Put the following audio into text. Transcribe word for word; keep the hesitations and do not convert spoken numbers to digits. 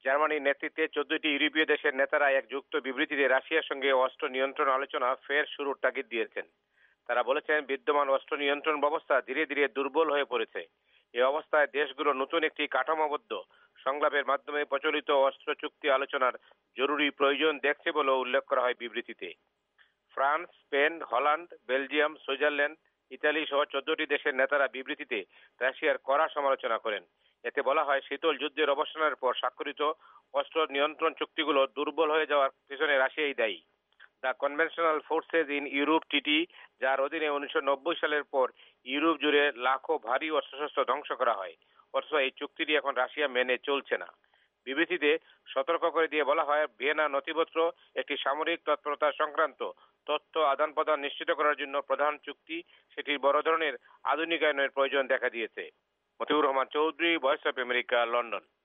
জার্মানির নেতৃত্বে চোদ্দটি ইউরোপীয় দেশের নেতারা এক যুক্ত বিবৃতিতে রাশিয়ার সঙ্গে অস্ত্র নিয়ন্ত্রণ আলোচনা ফের শুরুর তাগিদ দিয়েছেন। তারা বলেছেন, বিদ্যমান অস্ত্র নিয়ন্ত্রণ ব্যবস্থা ধীরে ধীরে দুর্বল হয়ে পড়েছে। এই অবস্থায় দেশগুলো নতুন একটি কাঠামোবদ্ধ সংলাপের মাধ্যমে প্রচলিত অস্ত্র চুক্তি আলোচনার জরুরি প্রয়োজন দেখছে বলেও উল্লেখ করা হয় বিবৃতিতে। France, Spain, Holland, Belgium, Switzerland, Italy সহ চোদ্দটি দেশের নেতারা বিবৃতিতে রাশিয়ার কড়া সমালোচনা করেন। এতে বলা হয়, শীতল যুদ্ধের অবসানের পর স্বাক্ষরিত অস্ত্র নিয়ন্ত্রণ চুক্তিগুলো দুর্বল হয়ে যাওয়ার পিছনে রাশিয়াই দায়ী। The conventional forces in Europe টিটি, যার অধীনে উনিশশো নব্বই সালের পর ইউরোপ জুড়ে লাখো ভারী অস্ত্রশস্ত্র ধ্বংস করা হয়, অথচ এই চুক্তিটি এখন রাশিয়া মেনে চলছে না। বিবৃতিতে সতর্ক করে দিয়ে বলা হয়, ভিয়েনা নথিপত্র একটি সামরিক তৎপরতা সংক্রান্ত তথ্য আদান প্রদান নিশ্চিত করার জন্য প্রধান চুক্তি, সেটির বড় ধরনের আধুনিকায়নের প্রয়োজন দেখা দিয়েছে। Motiur Rahman Chowdhury, Voice of America, London.